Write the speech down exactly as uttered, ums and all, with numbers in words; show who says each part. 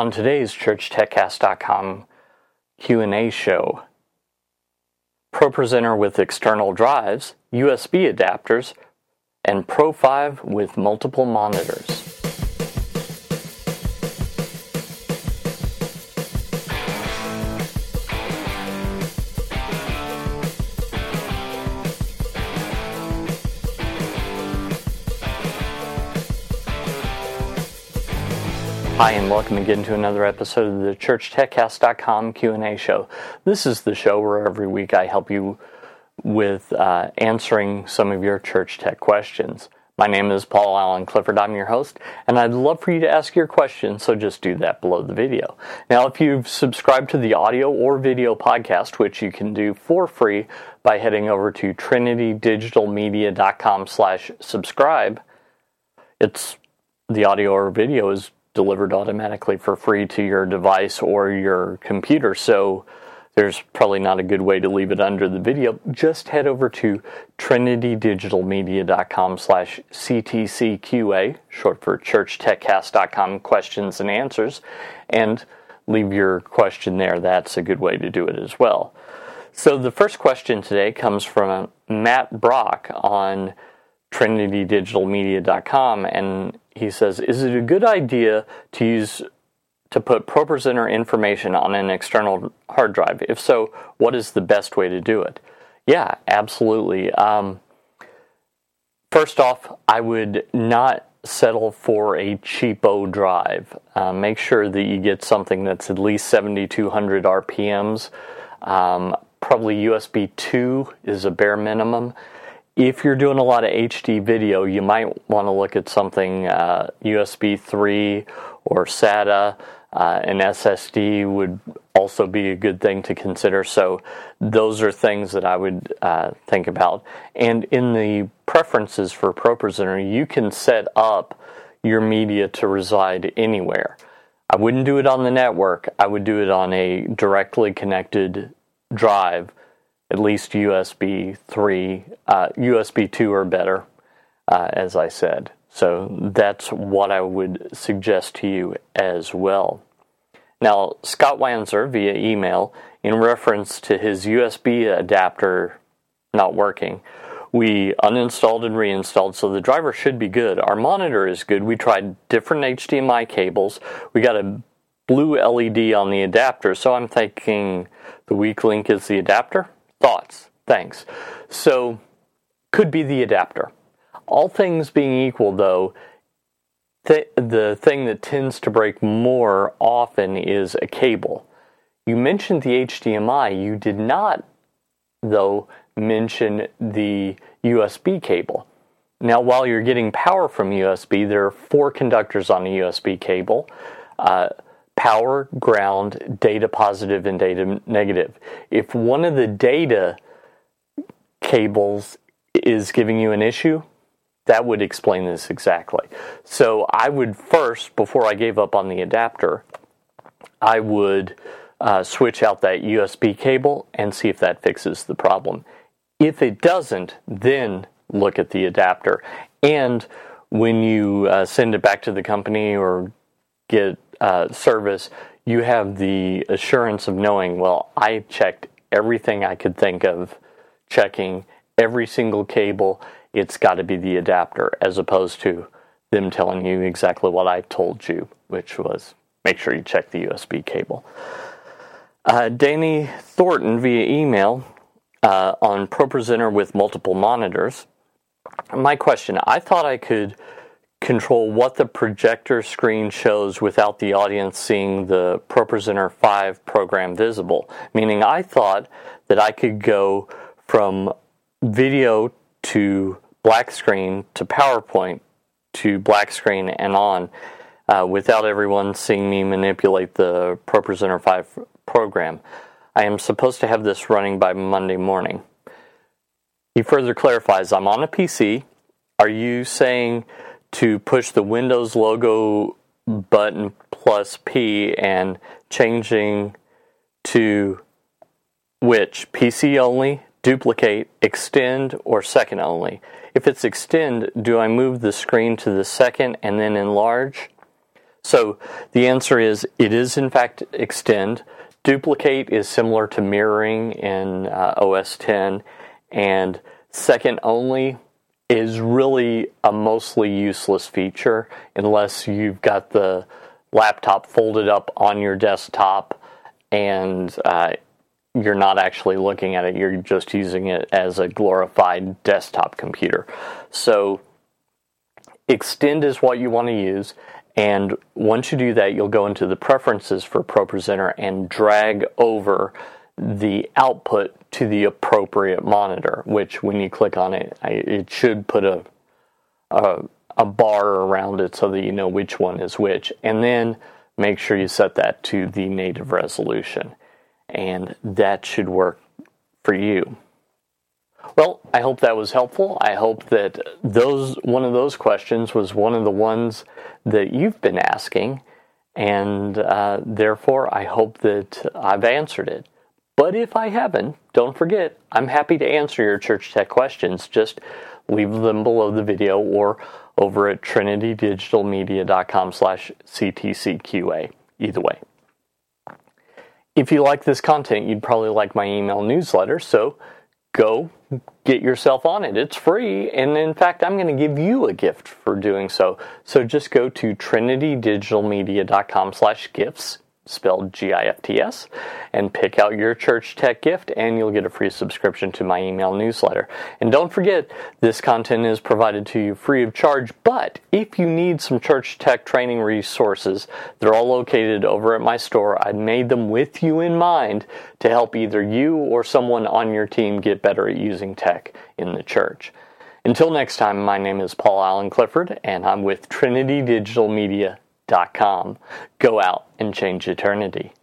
Speaker 1: On today's Church Tech Cast dot com Q and A show, ProPresenter with external drives, U S B adapters, and Pro five with multiple monitors. Hi, and welcome again to another episode of the Church Tech Cast dot com Q and A show. This is the show where every week I help you with uh, answering some of your church tech questions. My name is Paul Allen Clifford. I'm your host, and I'd love for you to ask your questions, so just do that below the video. Now, if you've subscribed to the audio or video podcast, which you can do for free by heading over to trinity digital media dot com slash subscribe, it's the audio or video is delivered automatically for free to your device or your computer, so there's probably not a good way to leave it under the video. Just head over to trinity digital media dot com slash C T C Q A, short for Church Tech Cast dot com questions and answers, and leave your question there. That's a good way to do it as well. So the first question today comes from Matt Brock on trinity digital media dot com, and he says, is it a good idea to use to put ProPresenter information on an external hard drive? If so, what is the best way to do it? Yeah, absolutely. Um, first off, I would not settle for a cheapo drive. Uh, make sure that you get something that's at least seventy-two hundred R P Ms. Um, probably U S B two is a bare minimum. If you're doing a lot of H D video, you might want to look at something uh, U S B three or SATA. Uh, an S S D would also be a good thing to consider. So those are things that I would uh, think about. And in the preferences for ProPresenter, you can set up your media to reside anywhere. I wouldn't do it on the network. I would do it on a directly connected drive, at least U S B three, uh, U S B two or better, uh, as I said. So that's what I would suggest to you as well. Now, Scott Wanzer via email, in reference to his U S B adapter not working, we uninstalled and reinstalled, so the driver should be good. Our monitor is good. We tried different H D M I cables. We got a blue L E D on the adapter, so I'm thinking the weak link is the adapter. Thoughts? Thanks. So, could be the adapter. All things being equal, though, th- the thing that tends to break more often is a cable. You mentioned the H D M I. You did not, though, mention the U S B cable. Now, while you're getting power from U S B, there are four conductors on a U S B cable. Uh, Power, ground, data positive, and data negative. If one of the data cables is giving you an issue, that would explain this exactly. So I would first, before I gave up on the adapter, I would uh, switch out that U S B cable and see if that fixes the problem. If it doesn't, then look at the adapter. And when you uh, send it back to the company or get Uh, service, you have the assurance of knowing, well, I checked everything I could think of checking, every single cable. It's got to be the adapter, as opposed to them telling you exactly what I told you, which was make sure you check the U S B cable. Uh, Danny Thornton via email uh, on ProPresenter with multiple monitors. My question, I thought I could control what the projector screen shows without the audience seeing the ProPresenter five program visible. Meaning I thought that I could go from video to black screen to PowerPoint to black screen and on uh, without everyone seeing me manipulate the ProPresenter five program. I am supposed to have this running by Monday morning. He further clarifies, I'm on a P C. Are you saying to push the Windows logo button plus P and changing to which? P C only, duplicate, extend, or second only? If it's extend, do I move the screen to the second and then enlarge? So the answer is, it is in fact extend. Duplicate is similar to mirroring in uh, O S ten, and second only is really a mostly useless feature unless you've got the laptop folded up on your desktop and uh, you're not actually looking at it, you're just using it as a glorified desktop computer. So extend is what you want to use, and once you do that, you'll go into the preferences for ProPresenter and drag over the output to the appropriate monitor, which when you click on it, it should put a, a, a bar around it so that you know which one is which, and then make sure you set that to the native resolution, and that should work for you. Well, I hope that was helpful. I hope that those one of those questions was one of the ones that you've been asking, and uh, therefore I hope that I've answered it. But if I haven't, don't forget, I'm happy to answer your Church Tech questions. Just leave them below the video or over at trinitydigitalmedia.com slash CTCQA. Either way. If you like this content, you'd probably like my email newsletter, so go get yourself on it. It's free, and in fact, I'm going to give you a gift for doing so. So just go to trinitydigitalmedia.com slash gifts, spelled G I F T S, and pick out your Church Tech gift, and you'll get a free subscription to my email newsletter. And don't forget, this content is provided to you free of charge, but if you need some Church Tech training resources, they're all located over at my store. I made them with you in mind to help either you or someone on your team get better at using tech in the church. Until next time, my name is Paul Allen Clifford, and I'm with Trinity Digital Media dot com. Go out and change eternity.